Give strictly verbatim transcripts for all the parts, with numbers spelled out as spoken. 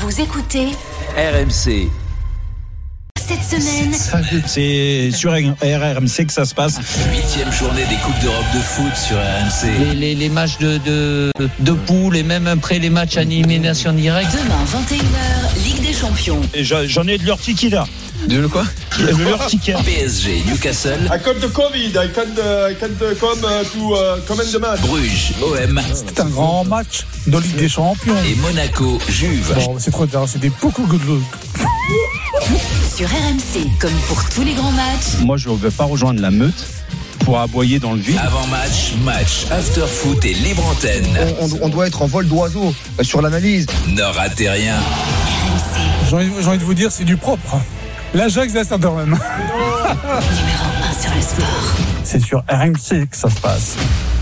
Vous écoutez R M C. Cette semaine, c'est sur R M C que ça se passe. Huitième journée des Coupes d'Europe de foot sur R M C. Les, les, les matchs de, de, de poule et même après les matchs à élimination directe. demain vingt et une heures, Ligue des Champions. Et j'en ai de leur tiki là. De quoi? De leur tiki. P S G, Newcastle. I got the Covid. I can't, uh, I can't come uh, to uh, comment the match. Bruges, O M. C'est un grand match de Ligue des Champions. Et Monaco, Juve. Bon, c'est trop tard, c'est des beaucoup de choses. Sur R M C, comme pour tous les grands matchs. Moi, je ne vais pas rejoindre la meute pour aboyer dans le vide. Avant match, match, after foot et libre antenne. On, on, on doit être en vol d'oiseau euh, sur l'analyse. Ne ratez rien. R M C, J'ai envie, j'ai envie de vous dire, c'est du propre. L'Ajax d'Amsterdam. numéro un sur le sport. C'est sur R M C que ça se passe.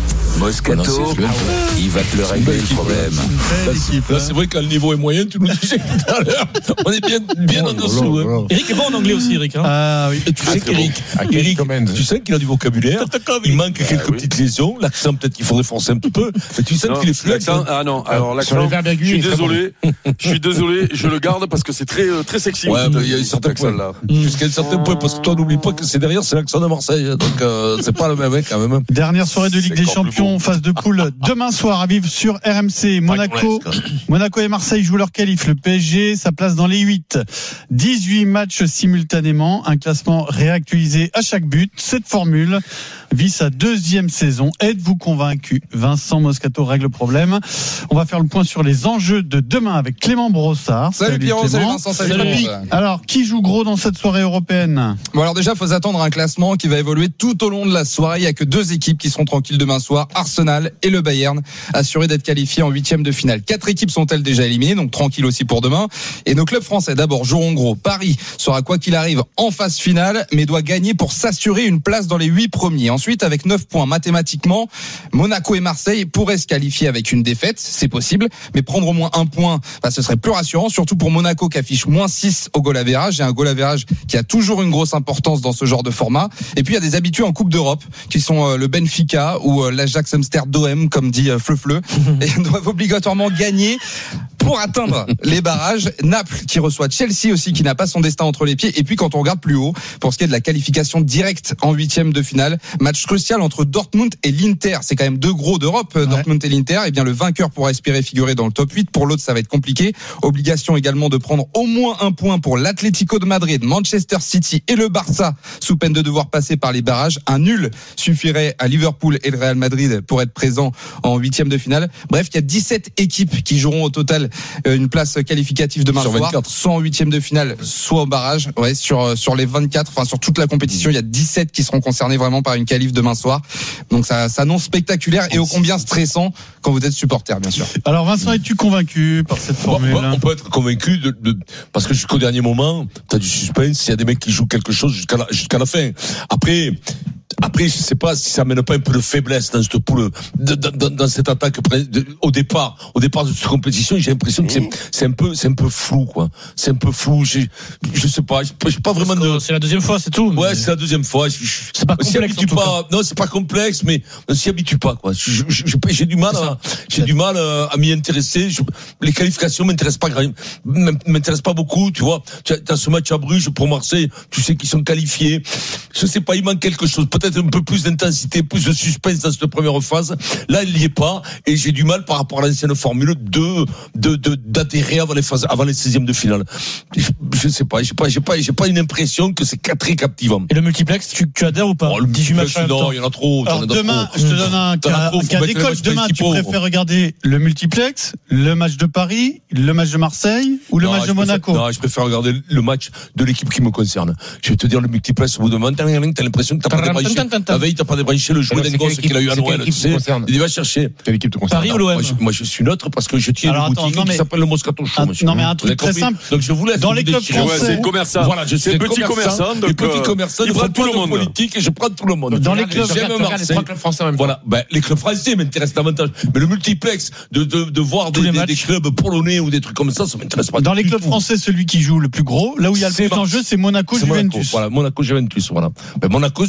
Moscato, il va te le régler le problème. Là, c'est vrai que le niveau est moyen, tu nous disais tout à l'heure. On est bien, bien en dessous. Hein. Eric est bon en anglais aussi, Eric. Hein. Ah oui. Et tu sais qu'Eric, Eric, tu sais qu'il a du vocabulaire. Il manque quelques ah, oui. petites lésions. L'accent, peut-être qu'il faudrait forcer un petit peu. Mais tu sais non, qu'il est fluide. Ah non, alors l'accent, je suis désolé. Je suis désolé, je le garde parce que c'est très, très sexy. Ouais, mais il y a un certain point là. Jusqu'à un certain point, parce que toi, n'oublie pas que c'est derrière, c'est l'accent de Marseille. Donc, euh, c'est pas le même mec, quand même. Dernière soirée de Ligue des Champions. Phase de poule demain soir à vivre sur R M C. Monaco, Monaco et Marseille jouent leur qualif. Le P S G, sa place dans les huit. dix-huit matchs simultanément. Un classement réactualisé à chaque but. Cette formule vit sa deuxième saison. Êtes-vous convaincu? Vincent Moscato règle le problème. On va faire le point sur les enjeux de demain avec Clément Brossard. Salut, salut Pierrot, salut Vincent, salut, salut. salut. Alors, qui joue gros dans cette soirée européenne? Bon, alors déjà, il faut s'attendre à un classement qui va évoluer tout au long de la soirée. Il n'y a que deux équipes qui seront tranquilles demain soir. Arsenal et le Bayern, assurés d'être qualifiés en huitième de finale. Quatre équipes sont-elles déjà éliminées, donc tranquille aussi pour demain. Et nos clubs français, d'abord, joueront gros. Paris sera, quoi qu'il arrive, en phase finale, mais doit gagner pour s'assurer une place dans les huit premiers. Ensuite, avec neuf points mathématiquement, Monaco et Marseille pourraient se qualifier avec une défaite, c'est possible, mais prendre au moins un point, bah, ce serait plus rassurant, surtout pour Monaco qui affiche moins six au goal average, et un goal average qui a toujours une grosse importance dans ce genre de format. Et puis il y a des habitués en Coupe d'Europe, qui sont euh, le Benfica ou euh, l'Ajax Amsterdam, comme dit euh, Fleu-Fleu, et doivent obligatoirement gagner pour atteindre les barrages. Naples qui reçoit Chelsea aussi, qui n'a pas son destin entre les pieds. Et puis quand on regarde plus haut, pour ce qui est de la qualification directe en huitième de finale, match crucial entre Dortmund et l'Inter. C'est quand même deux gros d'Europe, ouais. Dortmund et l'Inter. Et bien le vainqueur pourra espérer figurer dans le top huit. Pour l'autre, ça va être compliqué. Obligation également de prendre au moins un point pour l'Atlético de Madrid, Manchester City et le Barça, sous peine de devoir passer par les barrages. Un nul suffirait à Liverpool et le Real Madrid pour être présent en huitième de finale. Bref, il y a dix-sept équipes qui joueront au total une place qualificative demain soir, soit en huitième de finale, soit au barrage. Ouais, sur sur les vingt-quatre, enfin sur toute la compétition, il y a dix-sept qui seront concernés vraiment par une qualif demain soir. Donc ça s'annonce spectaculaire et ô combien stressant quand vous êtes supporter, bien sûr. Alors Vincent, es-tu convaincu par cette formule? Bon, on peut être convaincu de, de parce que jusqu'au dernier moment, t'as du suspense. Il y a des mecs qui jouent quelque chose jusqu'à la, jusqu'à la fin. Après. Après, je sais pas si ça mène pas un peu de faiblesse dans cette poule, dans, dans, dans cette attaque au départ, au départ de cette compétition. J'ai l'impression que c'est, c'est un peu, c'est un peu flou, quoi. C'est un peu flou. J'ai, je sais pas, j'ai pas vraiment de. C'est la deuxième fois, c'est tout. Ouais, c'est la deuxième fois. Je, je, c'est pas complexe. En tout pas, cas. Non, c'est pas complexe, mais on s'y habitue pas, quoi. Je, je, je, j'ai du mal, à, j'ai du mal à m'y intéresser. Je, les qualifications m'intéressent pas, m'intéressent pas beaucoup, tu vois. Tu as ce match à Bruges pour Marseille, tu sais qu'ils sont qualifiés. Je sais pas, il manque quelque chose. Peut-être un peu plus d'intensité, plus de suspense dans cette première phase. Là, il n'y est pas, et j'ai du mal par rapport à l'ancienne formule de, de, de, d'adhérer avant les phases, avant les seizièmes de finale. Je, je sais pas, j'ai pas, j'ai pas, j'ai pas une impression que c'est très captivant. Et le multiplex, tu, tu adhères ou pas? Oh, le dix-huit matchs. Non, il y en a trop. Alors demain, trop. je te donne un cas, un cas d'école. Demain, tu préfères regarder le multiplex, le match de Paris, le match de Marseille ou le non, match de Monaco? Préfère, non, je préfère regarder le match de l'équipe qui me concerne. Je vais te dire le multiplex au bout de moment, t'as l'impression que t'as pas débranché. La veille, t'as pas débranché le jouet d'un gosse qu'il a eu à Noël, tu sais. Il va chercher. Quelle équipe te concerne? Paris ou l'O M? Moi, je suis neutre parce que je tiens une boutique qui s'appelle le Moscato Show. Non, mais un truc très simple. Donc, je vous laisse. Dans les clubs français. C'est commerçant. Voilà, je suis petit commerçant. Donc, petit commerçant. Je prends tout le monde. Politique et je prends tout le monde. Dans les clubs, j'aime Marseille. Voilà. Ben, les clubs français m'intéressent davantage. Mais le multiplex, de, de, de voir des, des, des clubs polonais ou des trucs comme ça, ça m'intéresse pas. Dans les clubs français, celui qui joue le plus gros, là où il y a le plus d'enjeux, c'est Monaco, Juventus. Voilà, Monaco, Juventus, voilà. Ben, Monaco, pas mal.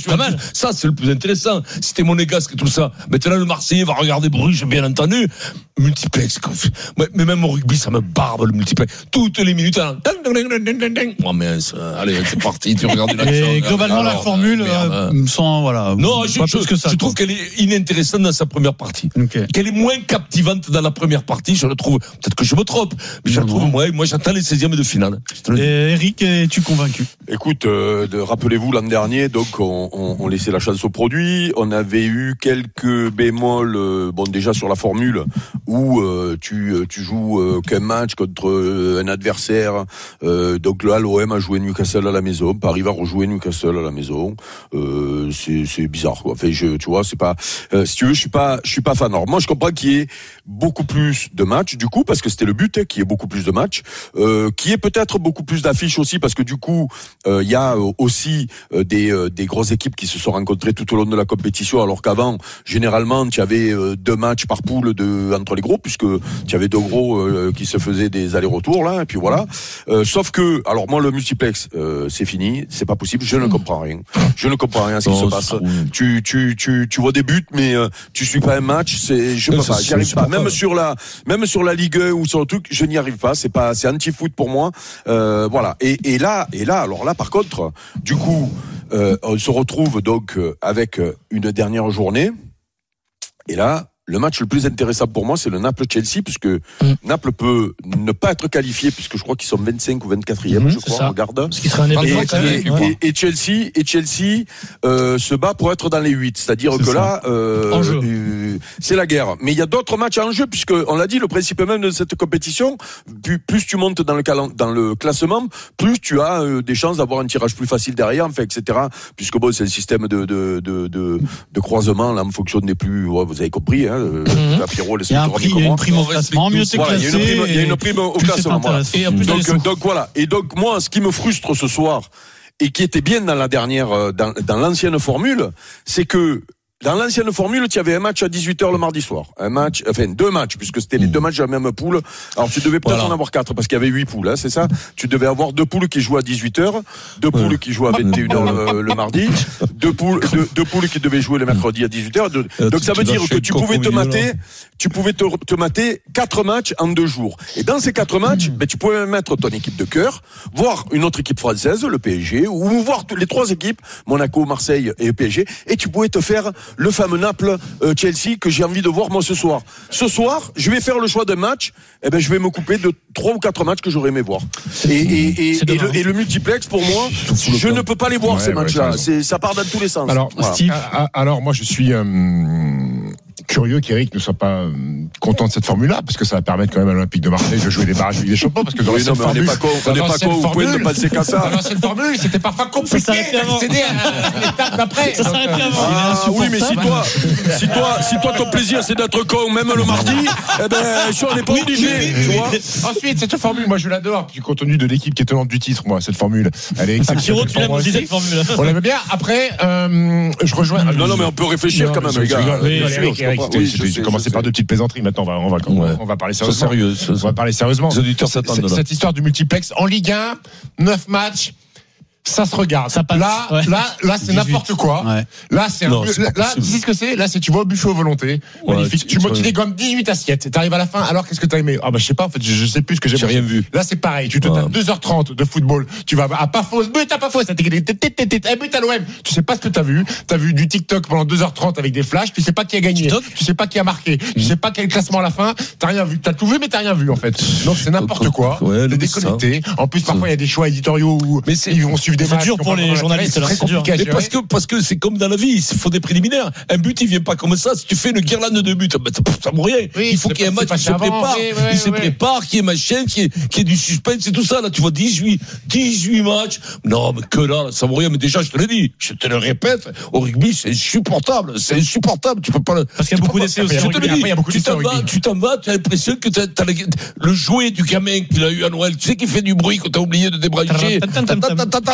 Ça, c'est le plus intéressant. C'était monégasque et tout ça. Maintenant, le Marseillais va regarder Bruges, bien entendu. Multiplex. Mais même au rugby, ça me barbe, le multiplex. Toutes les minutes, hein. Oh, mince. Allez, c'est parti. Tu regardes l'action. Et globalement, alors, la formule, euh, euh, sans, voilà. Non, je, je, que ça, je trouve qu'elle est inintéressante dans sa première partie. Okay. Qu'elle est moins captivante dans la première partie, je le trouve. Peut-être que je me trompe, mais je la trouve, moi, moi, j'attends les seizièmes de finale. Et Eric, es-tu convaincu? Écoute, euh, de, rappelez-vous, l'an dernier, donc, on, on, on laissait la chance au produit. On avait eu quelques bémols, euh, bon, déjà sur la formule, où euh, tu, tu joues euh, qu'un match contre euh, un adversaire. Euh, donc là, l'O M a joué Newcastle à la maison. Paris va rejouer Newcastle à la maison. Euh, c'est, c'est bizarre, quoi. Enfin, je, tu vois, c'est pas. Euh, si tu veux, je suis pas, je suis pas fan. Alors, moi, je comprends qu'il y ait beaucoup plus de matchs, du coup, parce que c'était le but, hein, qu'il y ait beaucoup plus de matchs, euh, qu'il y ait peut-être beaucoup plus d'affiches aussi, parce que du coup, il euh, y a aussi euh, des, euh, des grosses équipes qui se sont rencontrées tout au long de la compétition, alors qu'avant, généralement, tu avais euh, deux matchs par poule de entre les gros, puisque tu avais deux gros euh, qui se faisaient des allers-retours là, et puis voilà. Euh, sauf que, alors moi, le multiplex, euh, c'est fini, c'est pas possible, je ne comprends rien, je ne comprends rien à ce qui se passe. Tu, tu, tu, tu vois des buts, mais euh, tu suis pas un match, c'est, je peux pas, j'y arrive pas. Même sur la, même sur la Ligue un ou sur le truc, je n'y arrive pas. C'est pas, c'est anti-foot pour moi. Euh, voilà. Et, et là, et là, alors là, par contre, du coup, euh, on se retrouve donc avec une dernière journée. Et là, le match le plus intéressant pour moi, c'est le Naples-Chelsea, puisque mmh. Naples peut ne pas être qualifié, puisque je crois qu'ils sont vingt-cinq ou vingt-quatrième, mmh, je crois, regarde. Ce qui serait un événement quand même. Et, et, et Chelsea, et Chelsea euh, se bat pour être dans les huit, c'est-à-dire c'est que ça. Là, euh, euh, c'est la guerre. Mais il y a d'autres matchs en jeu, puisque on l'a dit, le principe même de cette compétition, plus, plus tu montes dans le cal- dans le classement, plus tu as euh, des chances d'avoir un tirage plus facile derrière, enfin, et cetera. Puisque bon, c'est le système de de de de, de croisement là, en fonction des plus, ouais, vous avez compris. Hein, Euh, mmh. Pierrot, il y a un prix, il y a une prime au classement, mieux t'es voilà, classé. Il y a une prime, il y a une prime au classement. Voilà. Et donc, euh, donc voilà. Et donc moi, ce qui me frustre ce soir et qui était bien dans la dernière, dans, dans l'ancienne formule, c'est que dans l'ancienne formule, tu avais un match à dix-huit heures le mardi soir. Un match, enfin, deux matchs, puisque c'était les deux matchs de la même poule. Alors, tu devais peut-être voilà. en avoir quatre, parce qu'il y avait huit poules, hein, c'est ça? Tu devais avoir deux poules qui jouaient à dix-huit heures, deux poules ouais. qui jouaient à vingt et une heures le, le mardi, deux poules, deux, deux poules qui devaient jouer le mercredi à dix-huit heures. Deux, donc, tu, ça veut dire que tu pouvais te mater, tu pouvais te, te mater quatre matchs en deux jours. Et dans ces quatre matchs, mmh. ben, tu pouvais même mettre ton équipe de cœur, voir une autre équipe française, le P S G, ou voir les trois équipes, Monaco, Marseille et le P S G, et tu pouvais te faire le fameux Naples Euh, Chelsea que j'ai envie de voir moi ce soir. Ce soir, je vais faire le choix d'un match. Eh ben, je vais me couper de trois ou quatre matchs que j'aurais aimé voir. Et, et, et, et, le, et le multiplex pour moi, je ne peux pas les voir ouais, ces ouais, matchs-là. C'est, ça part dans tous les sens. Alors, voilà. Steve, a, a, alors moi, je suis euh, curieux qu'Eric ne soit pas euh, content de cette formule-là, parce que ça va permettre quand même à l'Olympique de Marseille de jouer des barrages avec des champions, parce que dans oui, non, formule, on n'est pas con, on n'est pas con, vous pouvez ne pas séquer ça. Dans l'ancienne formule, c'était parfois compliqué d'accéder à l'étape d'après. Ça s'arrêtait avant. Ah, oui, mais si toi, si toi, si toi ton plaisir c'est d'être con, même le mardi, eh ben, je on n'est pas obligé, tu vois. Ensuite, cette formule, moi je l'adore, du contenu de l'équipe qui est tenante du titre, moi, cette formule. Elle est exceptionnelle. Tu l'aimes aussi cette formule. On l'aime bien. Après, euh, je rejoins. Non, non, mais on peut réfléchir quand même, les gars. J'ai commencé par deux petites plaisanteries. Maintenant, on va, on va, on va parler sérieusement. Sérieux, on va parler sérieusement. Les auditeurs s'attendent. Cette histoire du multiplex en Ligue un, neuf matchs. Ça se regarde. Ça passe, là, ouais. là, là, c'est dix-huit n'importe quoi. Ouais. Là, c'est un non, peu, c'est là, là, tu sais ce que c'est? Là, c'est, tu vois, au buffet aux volontés. Ouais, magnifique. Tu, tu, tu dégommes dix-huit assiettes. T'arrives à la fin. Alors, qu'est-ce que t'as aimé? Ah, bah, je sais pas, en fait, je, je sais plus ce que j'ai, j'ai rien vu. Là, c'est pareil. Tu te ouais. tapes deux heures trente de football. Tu vas à pas fausse, but à pas fausse. Un but à l'O M. Tu sais pas ce que t'as vu. T'as vu du TikTok pendant deux heures trente avec des flashs. Tu sais pas qui a gagné. Tu sais pas qui a marqué. Tu sais pas quel classement à la fin. T'as rien vu. T'as tout vu, mais t'as rien vu, en fait. Donc, c'est n'importe quoi. C'est déconnecté. En plus, parfois, il y a des choix éditoriaux où ils vont suivre des matchs. Journalistes, c'est très compliqué. Mais parce que parce que c'est comme dans la vie, il faut des préliminaires. Un but, il vient pas comme ça. Si tu fais une guirlande de buts, bah, ça vaut rien. Oui, il faut qu'il y ait un match qui se prépare, oui, oui, il oui, se oui. prépare, qu'il y ait machin, qu'il y ait, qu'il y ait du suspense, c'est tout ça. Là, tu vois dix-huit, dix-huit matchs. Non, mais que là, ça vaut rien. Mais déjà, je te l'ai dit, je te le répète, au rugby, c'est insupportable, c'est insupportable. Tu peux pas le. Parce qu'il y a beaucoup d'essais aussi. Je te le dis. Tu t'en vas, tu t'en vas, tu as l'impression que t'as, t'as le jouet du gamin qu'il a eu à Noël. Tu sais qu'il fait du bruit quand t'as oublié de débrancher.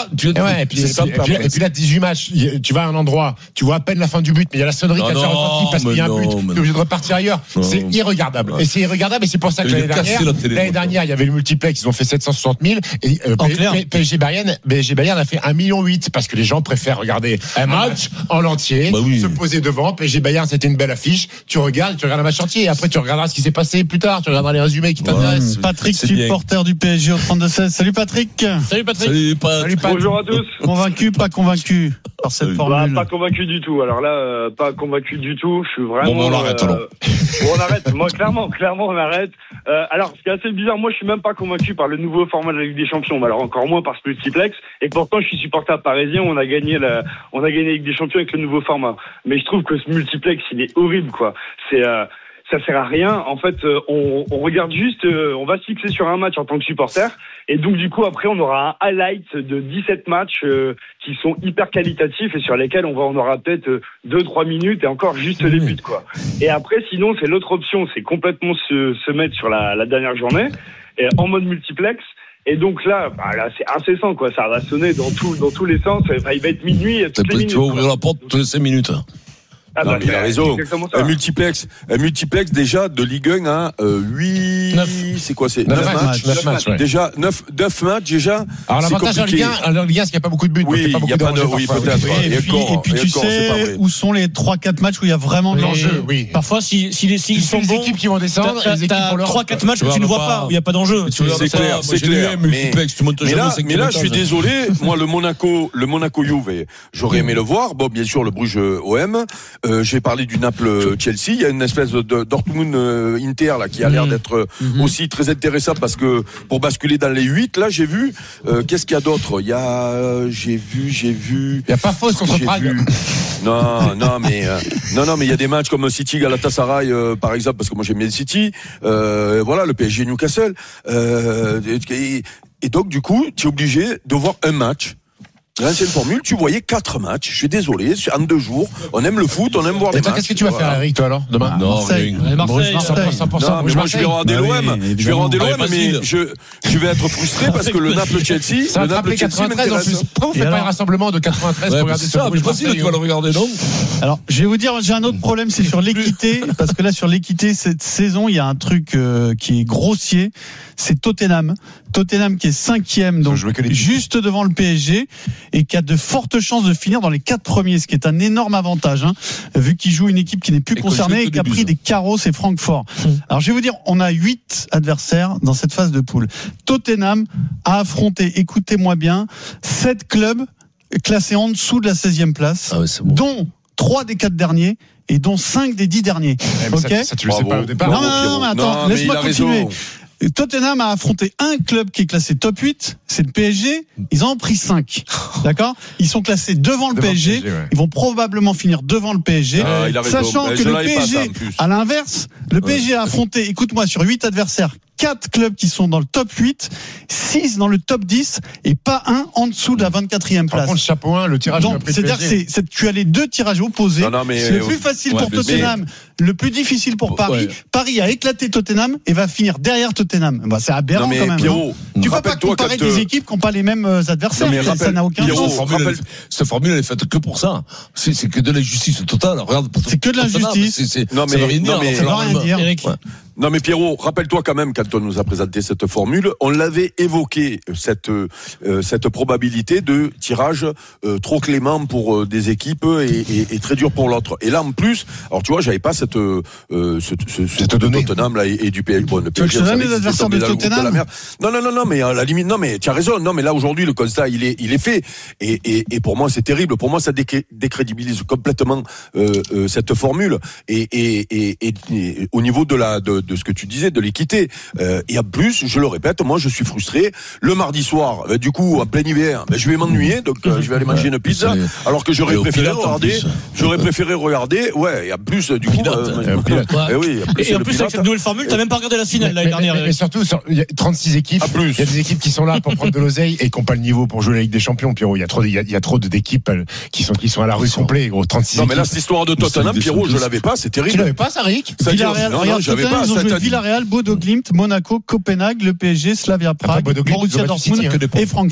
tu, et ouais, et puis, c'est et ça, puis, et puis, et puis là, dix-huit matchs, tu vas à un endroit, tu vois à peine la fin du but, mais il y a la sonnerie Non, qui a déjà non, retenti parce qu'il y a un mais but, non, tu mais es obligé de repartir ailleurs. Non. C'est irregardable. Ouais. Et c'est irregardable, et c'est pour ça que Il a l'année cassé dernière, la télé, l'année moi. dernière, il y avait le multiplex, ils ont fait sept cent soixante mille, et euh, En P- clair. P- PSG Bayern, P S G Bayern a fait un million huit, parce que les gens préfèrent regarder un match en entier, Bah oui. se poser devant. P S G Bayern, c'était une belle affiche. Tu regardes, tu regardes un match entier, et après tu regarderas ce qui s'est passé plus tard, tu regarderas les résumés qui t'intéressent. Patrick, C'est bien. supporter du P S G au trente-deux seize. Salut Patrick. Salut Patrick. Salut, pas. Salut, Pat. Bonjour à tous. Convaincu, pas convaincu par cette Bah, Bah, formule? pas convaincu du tout. Alors là, euh, pas convaincu du tout. Je suis vraiment. Bon, bah, on arrête, alors. Bon, on arrête. Moi, clairement, clairement, on arrête. Euh, alors, ce qui est assez bizarre, moi, je suis même pas convaincu par le nouveau format de la Ligue des Champions. Alors encore moins par ce multiplex. Et pourtant, je suis supporter parisien. On a gagné la, on a gagné la Ligue des Champions avec le nouveau format. Mais je trouve que ce multiplex, il est horrible, quoi. C'est euh, ça sert à rien. En fait, euh, on, on regarde juste, euh, on va se fixer sur un match en tant que supporter. Et donc, du coup, après, on aura un highlight de dix-sept matchs euh, qui sont hyper qualitatifs et sur lesquels on va, on aura peut-être euh, deux trois minutes et encore juste les buts, quoi. Et après, sinon, c'est l'autre option, c'est complètement se, se mettre sur la, la dernière journée et en mode multiplex. Et donc là, bah là, c'est incessant, quoi. Ça va sonner dans tout, dans tous les sens. Enfin, il va être minuit toutes les minutes. Tu vas ouvrir la porte toutes les cinq minutes. Ah non, bah, mais il a raison. Un multiplex, un multiplex déjà de Ligue un à euh, huit. C'est quoi, c'est neuf matchs. neuf matchs. Ouais. Déjà neuf, neuf matchs déjà. Alors l'avantage en Ligue un, en Ligue un, c'est qu'il n'y a pas beaucoup de buts. Oui, il n'y a pas de, oui, peut-être. Oui, et, et puis, et puis tu sais où sont les trois quatre matchs où il y a vraiment de l'enjeu. Oui. Parfois, si, si les si ils sont les bons, équipes qui vont descendre, t'as, les équipes t'as pour leur trois quatre matchs que tu ne vois pas, où il n'y a pas d'enjeu. C'est clair, c'est clair. Mais, mais là, mais là, je suis désolé. Moi, le Monaco, le Monaco Juve, j'aurais aimé le voir. Bon, bien sûr, le Bruges O M. Euh, j'ai parlé du Naples Chelsea. Il y a une espèce de Dortmund Inter là qui a l'air d'être mmh. aussi très intéressant parce que pour basculer dans les huit, là, j'ai vu. Euh, qu'est-ce qu'il y a d'autre? Il y a, euh, j'ai vu, j'ai vu. Il y a pas fausse contre Prague. Vu. Non, non, mais euh, non, non, mais il y a des matchs comme City Galatasaray, euh, par exemple, parce que moi j'aime bien City. Euh, voilà, le P S G Newcastle. Euh, et, et donc du coup, tu es obligé de voir un match. L'ancienne formule, tu voyais quatre matchs. Je suis désolé, en deux jours. On aime le foot, on aime voir des matchs. Qu'est-ce que tu vas faire, Eric, toi, alors, demain? Non, Marseille. rien. Marseille. cent pour cent. Non, mais moi, je vais regarder l'O M. Je vais regarder l'O M, mais je, je vais être frustré parce que le Naples-Chelsea, ça le va rappeler quatre-vingt-treize, en plus. Pourquoi vous faites pas un rassemblement de quatre-vingt-treize pour regarder ça? Mais facile, tu vas le regarder, non? Alors, je vais vous dire, j'ai un autre problème, c'est sur l'équité, parce que là, sur l'équité, cette saison, il y a un truc euh, qui est grossier, c'est Tottenham. Tottenham qui est cinquième, donc juste devant le P S G, et qui a de fortes chances de finir dans les quatre premiers, ce qui est un énorme avantage, hein, vu qu'il joue une équipe qui n'est plus et concernée et qui a pris des carreaux, c'est Francfort. Mmh. Alors, je vais vous dire, on a huit adversaires dans cette phase de poule. Tottenham a affronté, écoutez-moi bien, sept clubs classés en dessous de la seizième place, ah ouais, bon. dont trois des quatre derniers et dont cinq des dix derniers. Ouais, ok. Ça, ça, tu le sais pas au départ. Non, non, non, non mais attends, non, laisse-moi continuer. Raison. Tottenham a affronté un club qui est classé top huit, c'est le P S G. Ils en ont pris cinq. D'accord? Ils sont classés devant le devant P S G. P S G ouais. Ils vont probablement finir devant le P S G. Ah, sachant que le P S G, à l'inverse, le P S G a affronté, écoute-moi, sur huit adversaires, quatre clubs qui sont dans le top huit, six dans le top dix et pas un en dessous de la vingt-quatrième place. Par contre, chapeau un, le tirage. Donc, c'est-à-dire que c'est, c'est, tu as les deux tirages opposés. Non, non, mais c'est le plus facile ouais, pour Tottenham, mais... le plus difficile pour Paris. Ouais. Paris a éclaté Tottenham et va finir derrière Tottenham. Bah, c'est aberrant non, quand même. Pierrot, tu peux pas comparer des te... équipes qui n'ont pas les mêmes adversaires. Non, rappelle, ça n'a aucun Pierrot, sens. Formule, rappelle... Cette formule, elle est faite que pour ça. C'est, c'est que de l'injustice totale. Regarde, c'est que de l'injustice. C'est, c'est, non, mais, ça veut rien dire. Non, mais, ça veut rien dire. Eric. Ouais. Non mais Pierrot, rappelle-toi quand même quand on nous a présenté cette formule, on l'avait évoqué cette euh, cette probabilité de tirage euh, trop clément pour euh, des équipes et, et, et très dur pour l'autre. Et là en plus, alors tu vois, j'avais pas cette euh, ce, ce, ce de Tottenham là et, et du P S G. Bon, le P S G, tu les adversaires de Tottenham. De non non non non, mais à la limite, non mais tu as raison. Non mais là aujourd'hui le constat il est il est fait et et, et pour moi c'est terrible. Pour moi ça décré, décrédibilise complètement euh, euh, cette formule et et, et et et au niveau de la de de ce que tu disais, de l'équité. Euh, et en plus, je le répète, moi je suis frustré. Le mardi soir, euh, du coup, en plein hiver, ben, je vais m'ennuyer, donc euh, je vais aller manger une pizza, alors que j'aurais préféré regarder, j'aurais préféré regarder, ouais, et en plus, du coup, euh, et oui, en plus, et en plus avec cette nouvelle formule, t'as même pas regardé la finale l'année dernière. Mais, mais surtout, il y a trente-six équipes, il y a des équipes qui sont là pour prendre de l'oseille et qui n'ont pas le niveau pour jouer la Ligue des Champions, Pierrot. Il y a trop, il y a, il y a trop d'équipes qui sont, qui sont à la rue complet, gros, trente-six non, équipes. mais là, cette histoire de Tottenham, Pierrot, je l'avais pas, c'est terrible. Tu l'avais pas, ça, Rick? Villarreal, regarde, Tottenham, ils ont joué Villarreal, Bodo Glimt, Monaco, Copenhague, le P S G, Slavia Prague, Borussia Dortmund et Francfort.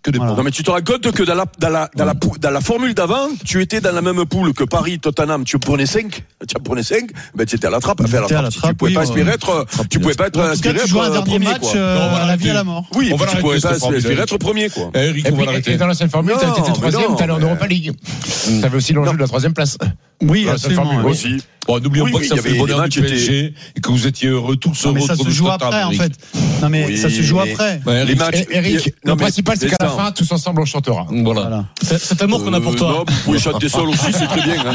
Que des Voilà. Non mais tu te rends compte que dans la dans la dans la pou- dans la formule d'avant, tu étais dans la même poule que Paris, Tottenham, tu prenais cinq, tu en prenais cinq, ben tu étais à la trappe, enfin à la T'étais à la trappe, tu trappe, pouvais oui, pas ouais. espérer être tu pouvais pas être En tout cas, aspiré tu joues un être dernier premier match quoi. euh, Non, on va à la vie l'arrêter. à la mort. Oui, On et va puis tu pouvais l'arrêter, pas cette formule. espérer être premier quoi. Eric, Et, on va puis, l'arrêter. et dans l'ancienne formule, Non, t'as été mais troisième, non, t'allais en mais- Europa League. T'avais aussi l'enjeu de la troisième place. Oui, Dans la seule absolument. formule, ouais. Aussi. Bon, n'oublions Oui, pas oui, que ça il y fait avait le bonheur des du matchs P S G et que vous étiez heureux tous Non, mais heureux ça se autour joue de après, table, en Eric. fait. Non, mais Oui, ça se joue mais- après. Ouais, Les Eric. matchs. Et- Eric, Non, le mais- principal, c'est qu'à la Destin. fin, tous ensemble, on chantera. Voilà. Voilà. Cet amour qu'on a pour Euh, toi. non, vous pouvez chanter seul aussi, c'est très bien. Hein.